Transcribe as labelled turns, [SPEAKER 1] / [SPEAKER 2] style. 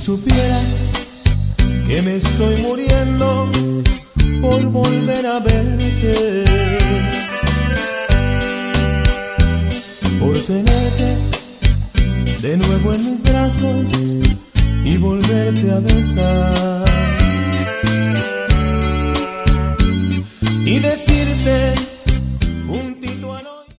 [SPEAKER 1] supieras que me estoy muriendo por volver a verte, por tenerte de nuevo en mis brazos y volverte a besar.